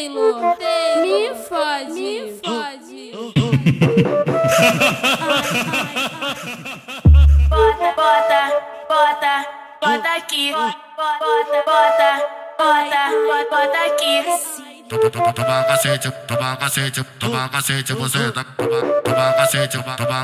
Taylor, me fode. Bota aqui. Bota aqui. Toma cacete, você tá. Toma cacete,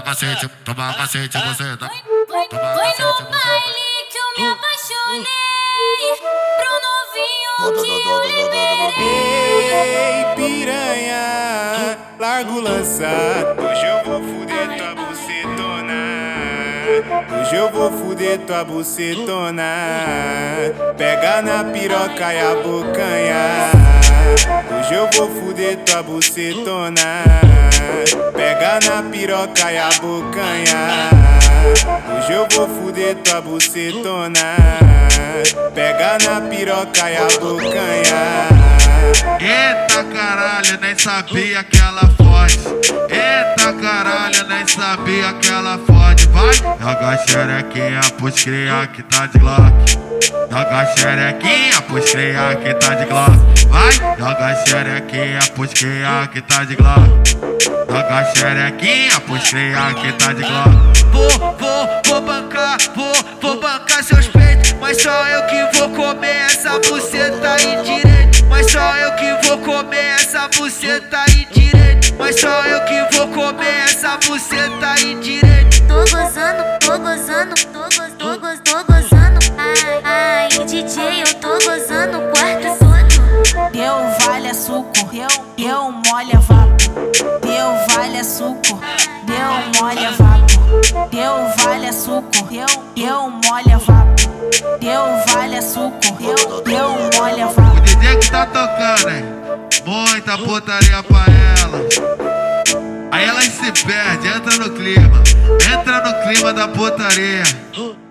você tá. Foi no baile que eu me apaixonei, pro novinho que eu liberei. Ei, piranha, largo lançado. Hoje eu vou fuder tua bucetona. Hoje eu vou fuder tua bucetona. Pega na piroca e a bocanha. Hoje eu vou fuder tua bucetona. Pega na piroca e a bocanha. Hoje eu vou fuder tua bucetona. Pega na piroca e a bocanha. Eita caralho, nem sabia que ela fode. Eita caralho, nem sabia que ela fode. Vai, joga a xerequinha pros cria que tá de Glock. Joga a xerequinha pros cria que tá de Glock. Vai, joga a xerequinha pros cria que tá de Glock. Joga a xerequinha pros cria que tá de Glock. Vou bancar seus peitos, mas só eu que vou comer essa buceta indireita. Mas só eu que vou comer essa buceta indireita. Mas só eu que vou comer essa buceta indireita. Tô gozando. Ai, DJ, eu tô gozando o quarto todo. Deu vale suco, deu molha vapo. Deu vale suco, deu molha vapo. Deu vale suco, deu molha vapo. Deu vale suco, deu molha vapo. O DJ que tá tocando, hein? Muita putaria pra ela. Aí elas se perdem, entra no clima da putaria.